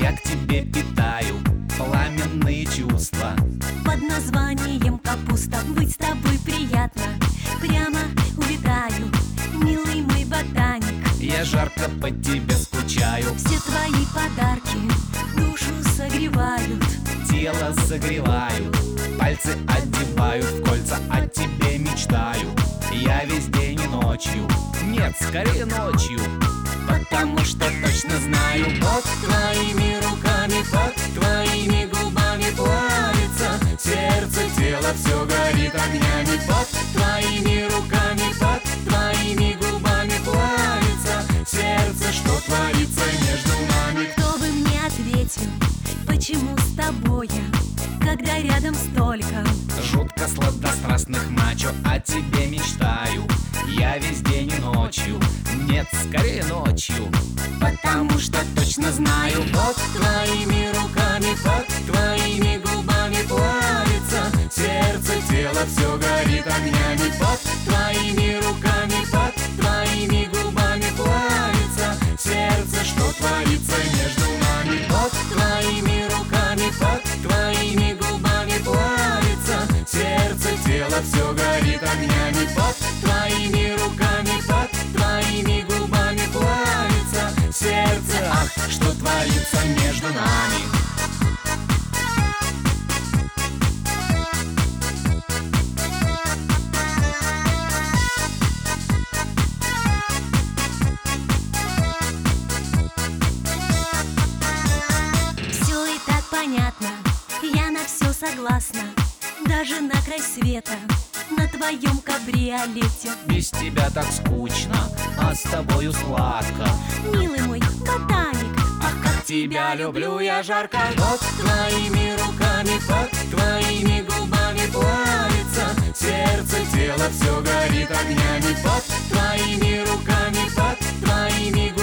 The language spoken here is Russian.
Я к тебе питаю пламенные чувства. Под названием капуста быть с тобой приятно. Прямо увитаю, милый мой ботаник. Я жарко по тебе скучаю. Все твои подарки душу согревают, Тело согревают, пальцы одевают в кольца, о тебе мечтаю. Я весь день и ночью, нет, скорее ночью, потому что точно знаю, Под твоими руками, под твоими губами плавится сердце, тело все горит огнями. Под твоими руками, под твоими губами плавится сердце, что творится между нами. кто бы мне ответил, почему с тобой я, когда рядом столько. жутко сладострастных мачо, о тебе мечтаю. Я весь день и ночью, нет, скорее ночью, потому что точно знаю, Под твоими руками, под твоими губами плавится сердце, тело все горит огнями. Под твоими руками, под твоими губами плавится сердце, что творится между нами. Под твоими руками, под твоими губами плавится сердце, тело все горит огнями. Под твоими руками, под твоими губами плавится сердце, ах, что творится между нами. Все и так понятно, я на все согласна. Даже на край света, на твоем кабриолете. без тебя так скучно, а с тобою сладко. Милый мой ботаник, Ах, как тебя люблю я жарко. Под твоими руками, под твоими губами плавится сердце, тело все горит огнями. Под твоими руками, под твоими губами